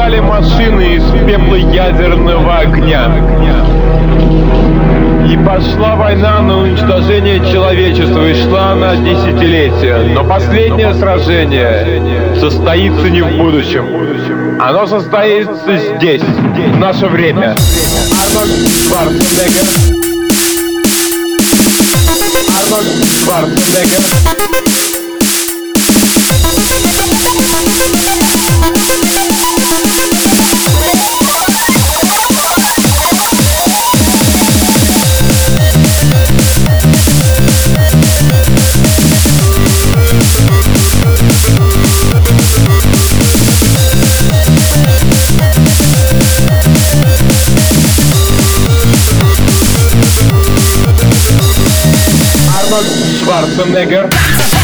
создавали машины из пепла ядерного огня. И пошла война на уничтожение человечества, и шла она десятилетия. Но последнее сражение состоится не в будущем. Оно состоится здесь, в наше время. Арнольд Шварценеггер. Арнольд Шварценеггер. Schwarzenegger.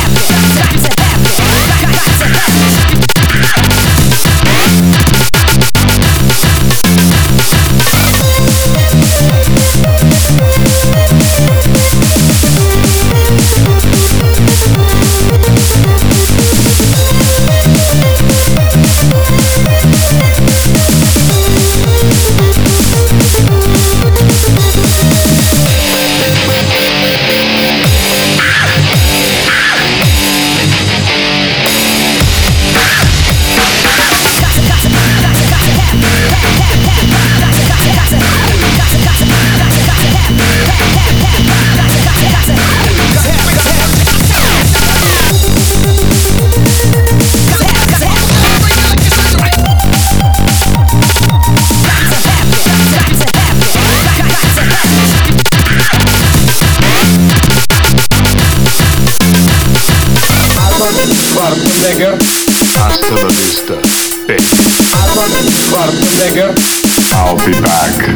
Schwarzenegger. Hasta la vista, baby. Arnold Schwarzenegger. I'll be back.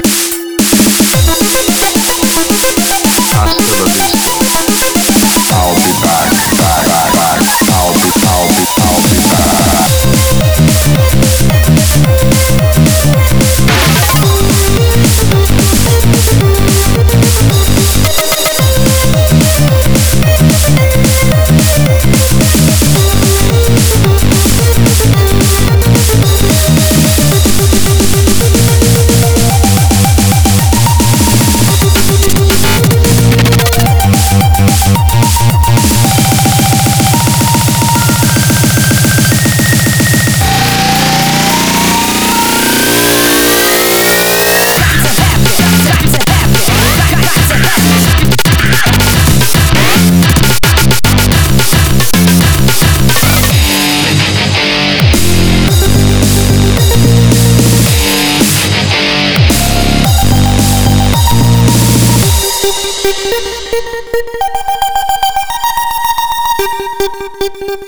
Hasta la vista. I'll be back, back. I'll be back. Thank you.